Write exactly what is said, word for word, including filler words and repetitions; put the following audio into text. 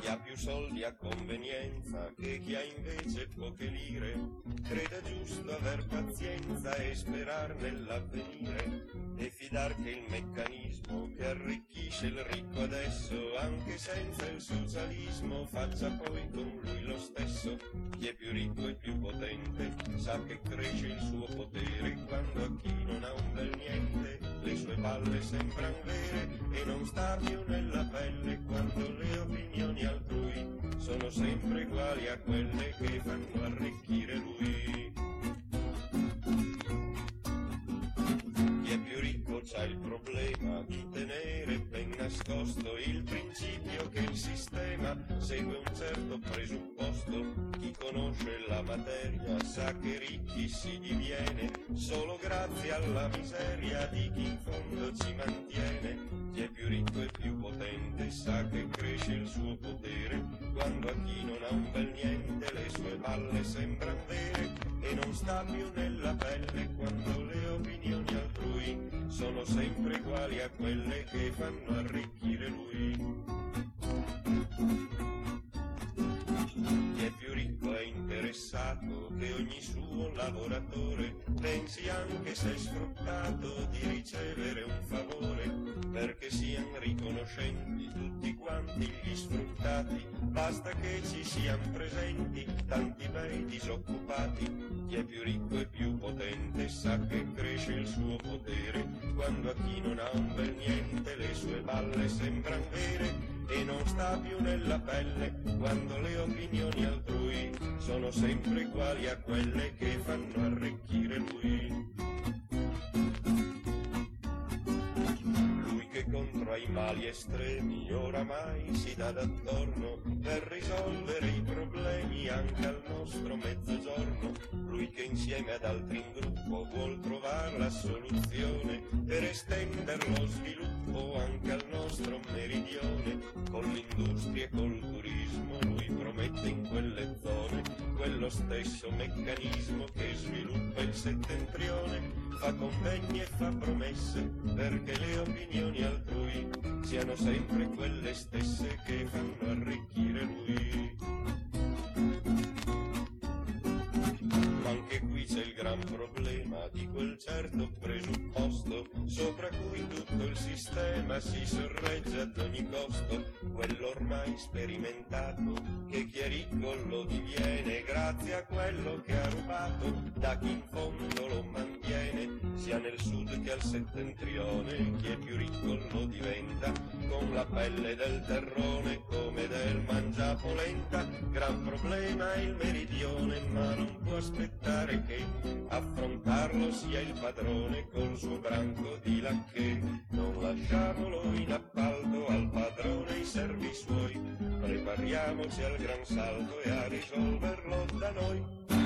Chi ha più soldi a convenienza che chi ha invece poche lire, crede giusto aver pazienza e sperar nell'avvenire e fidar che il meccanismo che arricchisce il ricco adesso, anche senza il socialismo, faccia poi con lui lo stesso. Chi è più ricco e più potente sa che cresce il suo potere quando a chi non ha un bel niente le sue palle sembran vere e non sta più nella pelle quando le opinioni altrui sono sempre uguali a quelle che fanno arricchire lui. Chi è più ricco c'ha il problema di tenere ben nascosto il principio che il sistema segue un certo presupposto. Chi conosce la materia sa che ricchi si diviene solo grazie alla miseria di chi in fondo ci mantiene. Chi è più ricco e più potente sa che cresce il suo potere quando a chi non ha un bel niente le sue palle sembran vere e non sta più nella pelle quando le opinioni altrui sono sempre uguali a quelle che fanno arricchire lui. Chi è più ricco è interessato che ogni suo lavoratore pensi, anche se sfruttato, di ricevere un favore, perché siano riconoscenti tutti quanti gli sfruttati, basta che ci siano presenti tanti bei disoccupati. Chi è più ricco e più potente sa che cresce il suo potere quando a chi non ha un bel niente le sue balle sembran vere e non sta più nella pelle quando le opinioni altrui sono sempre uguali a quelle che fanno arricchire lui. Lui che contro ai mali estremi oramai si dà d'attorno per risolvere i problemi anche al nostro mezzogiorno. Lui che insieme ad altri in gruppo vuol trovare la soluzione per estendere lo sviluppo anche al nostro meridione. Con l'industria e col turismo lui promette in quelle zone quello stesso meccanismo che sviluppa il settentrione. Fa convegni e fa promesse perché le opinioni altrui siano sempre quelle stesse che fanno arricchire lui. Ma anche qui c'è il gran problema di quel certo presupposto sopra cui tutto il sistema si sorregge ad ogni costo, quello ormai sperimentato che chi è ricco lo diviene grazie a quello che ha rubato da chi in fondo lo mantiene, sia nel sud che al settentrione. Chi è più ricco lo diventa con la pelle del terrone come del mangiapolenta. Gran problema è il meridione, ma non può aspettare che affrontarlo sia il padrone col suo branco di lacchè. Non lasciamolo in appalto al padrone i servi suoi, prepariamoci al gran salto e a risolverlo da noi.